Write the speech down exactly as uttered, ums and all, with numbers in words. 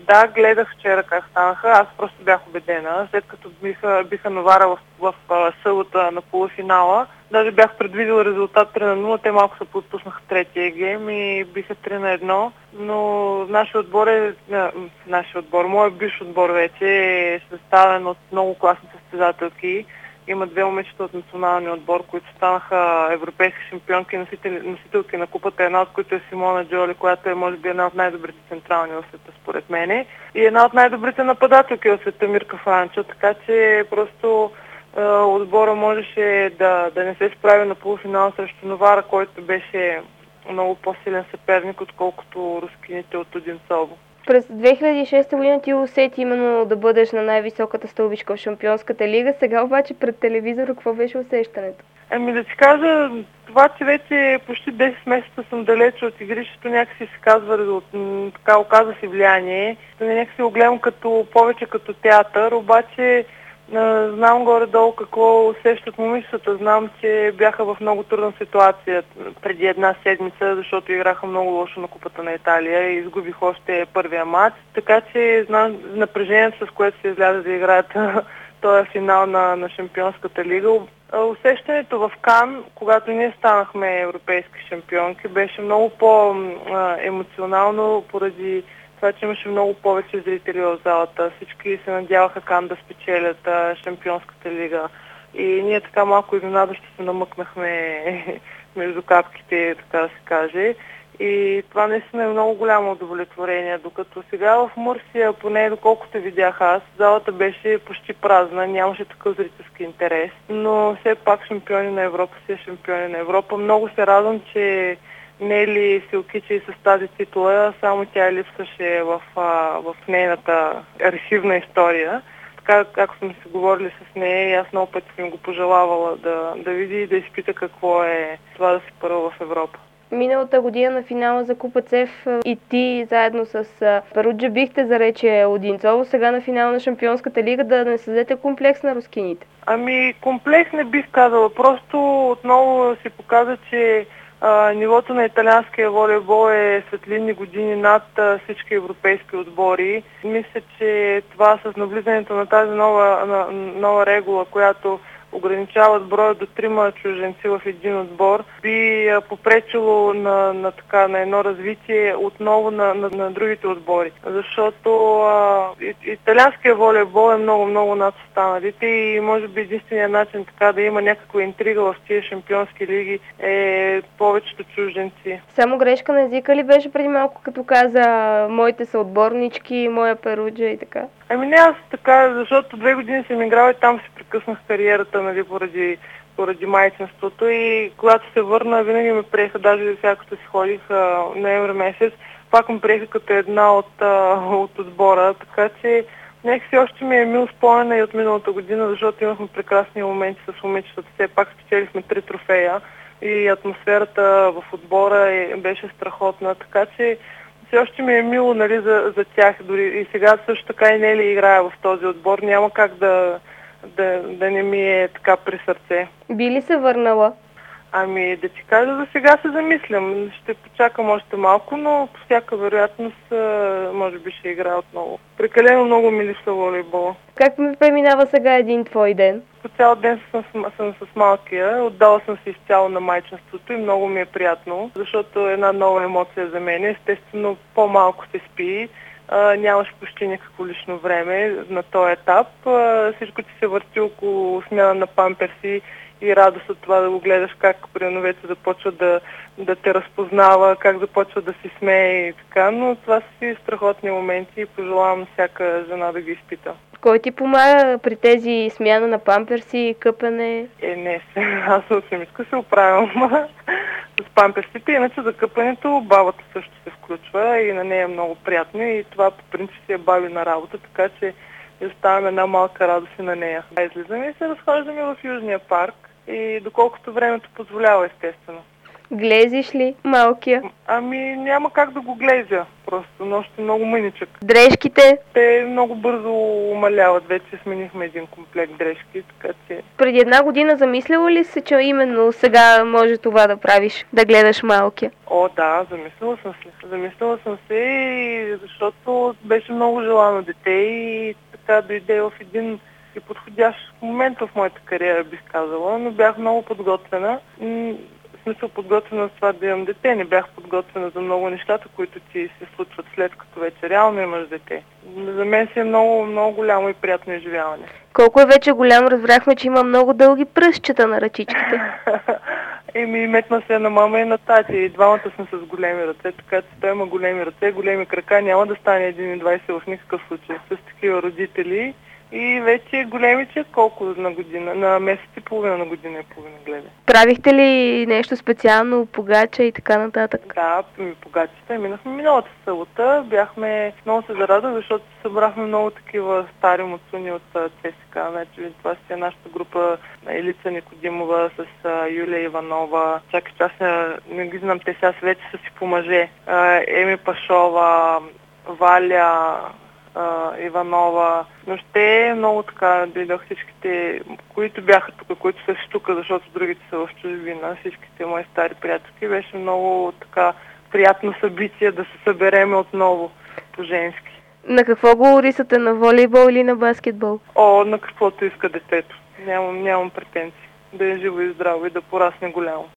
Да, гледах вчера как станаха. Аз просто бях убедена. След като биха, биха Новара в, в, в сълата на полуфинала, даже бях предвидил резултат три на нула. Те малко се подпуснаха в третия гейм и биха три на едно. Но нашия отбор е... Нашия отбор, моят бивш отбор вече е съставен от много класни състезателки. Има две момичета от националния отбор, които станаха европейски шампионки и носители, носителки на купата. Една от които е Симона Джоли, която е може би една от най-добрите централни в света според мене. И една от най-добрите нападателки в света Мирка Франчо. Така че просто е, отбора можеше да, да не се справи на полуфинал срещу Новара, който беше много по-силен съперник, отколкото рускините от Одинцово. През две хиляди и шеста година ти усети именно да бъдеш на най-високата стълбичка в Шампионската лига. Сега обаче пред телевизора какво беше усещането? Ами да ти кажа, това, че вече почти десет месеца съм далече от игрището, някакси се казва, така оказа си влияние. Някакси го гледам като, повече като театър, обаче знам горе-долу какво усещат момичетата. Знам, че бяха в много трудна ситуация преди една седмица, защото играха много лошо на Купата на Италия и изгубих още първия матч. Така че знам напрежението, с което се изляза да играят този финал на, на Шампионската лига. Усещането в Кан, когато ние станахме европейски шампионки, беше много по-емоционално поради това, че имаше много повече зрители в залата. Всички се надяваха Кан да спечелят Шампионската лига. И ние така малко изненадващо се намъкнахме между капките, така да се каже. И това наистина е много голямо удовлетворение, докато сега в Мурсия, поне доколкото видях аз, залата беше почти празна, нямаше такъв зрителски интерес. Но все пак шампиони на Европа си е шампиони на Европа. Много се радвам, че Нели се окичи с тази титла, само тя липсваше в, в нейната архивна история. Така, както сме се говорили с нея, и аз много пъти съм го пожелавала да, да види и да изпита какво е това да си първа в Европа. Миналата година на финала за Купа ЦЕФ и ти заедно с Перуджа бихте за рече Одинцово, сега на финал на Шампионската лига да не създадете комплекс на рускините. Ами комплекс не бих казала, просто отново се показа, че а, нивото на италианския волейбол е светлинни години над а, всички европейски отбори. Мисля, че това с навлизането на тази нова, на, нова регула, която ограничават броя до трима чужденци в един отбор, би попречило на, на, така, на едно развитие отново на, на, на другите отбори. Защото а, италианския волейбол е много-много над останалите и може би единственият начин така да има някаква интрига в тези шампионски лиги е повечето чужденци. Само грешка на езика ли беше преди малко, като каза моите са отборнички, моя Перуджа и така? Ами не аз така, защото две години съм играла и там си прекъснах кариерата, нали, поради, поради майчинството и когато се върна, винаги ме приеха, даже сега като си ходих а, ноември месец, пак ме приеха като една от, а, от отбора, така че някакси още ми е мил спомена и от миналата година, защото имахме прекрасни моменти с момичетата, все пак спечелихме три трофея и атмосферата в отбора е, беше страхотна, така че все още ми е мило, нали, за, за тях. Дори и сега също така и Нели играе в този отбор. Няма как да, да, да не ми е така при сърце. Би ли се върнала? Ами да ти кажа, за сега се замислям. Ще почакам още малко, но по всяка вероятност може би ще играя отново. Прекалено много ми липсва волейбола. Как ми преминава сега един твой ден? По цял ден съм, съм с малкия, отдала съм се изцяло на майчинството и много ми е приятно, защото е една нова емоция за мен. Естествено, по-малко се спи, а, нямаш почти никакво лично време на този етап. А, всичко ти се върти около смяна на памперси и радост от това да го гледаш, как примерно вече започва да, да те разпознава, как започва да си смее и така, но това са си страхотни моменти и пожелавам всяка жена да ги изпита. Кой ти помага при тези смяна на памперси, къпане? Е, не, аз съм самичка се оправям с памперсите, иначе за къпането бабата също се включва и на нея е много приятно и това по принцип си е баби на работа, така че оставаме една малка радост и на нея. Излизаме и се разхождаме в Южния парк и доколкото времето позволява, естествено. Глезиш ли малкия? Ами няма как да го глезя, просто нощи много мъничък. Дрежките? Те много бързо умаляват, вече сменихме един комплект дрежки, така че... Преди една година замисляла ли се, че именно сега може това да правиш, да гледаш малкия? О, да, замислила съм се. Замислила съм се, и защото беше много желано дете и така дойде в един и подходящ момент в моята кариера, бих казала, но бях много подготвена. В смисъл подготвена за това да имам дете, не бях подготвена за много нещата, които ти се случват след като вече реално имаш дете. За мен си е много, много голямо и приятно изживяване. Колко е вече голям, разбрахме, че има много дълги пръстчета на ръчичките. Еми, метна се на мама и на тати. И двамата сме с големи ръце, така че той има големи ръце, големи крака, няма да стане един и двайсет в никакъв случай. С такива родители. И вече големиче колко на година, на месец и половина, на година и половина гледа. Правихте ли нещо специално, погача и така нататък? Да, погачите. Минахме миналата събота. Бяхме, много се зарадвах, защото събрахме много такива стари муцуни от ЦСКА. Значи, това си е нашата група на Елица Никодимова с Юлия Иванова. Чакай, аз не ги знам, те сега вече са си по мъже. Еми Пашова, Валя, Uh, Иванова, но ще много така дойдох всичките, които бяха тук, които са си тук, защото другите са в чужбина, всичките мои стари приятелки. Беше много така приятно събитие да се събереме отново по-женски. На какво го рисате? На волейбол или на баскетбол? О, на каквото иска детето. Нямам, нямам претенции. Да е живо и здраво и да порасне голямо.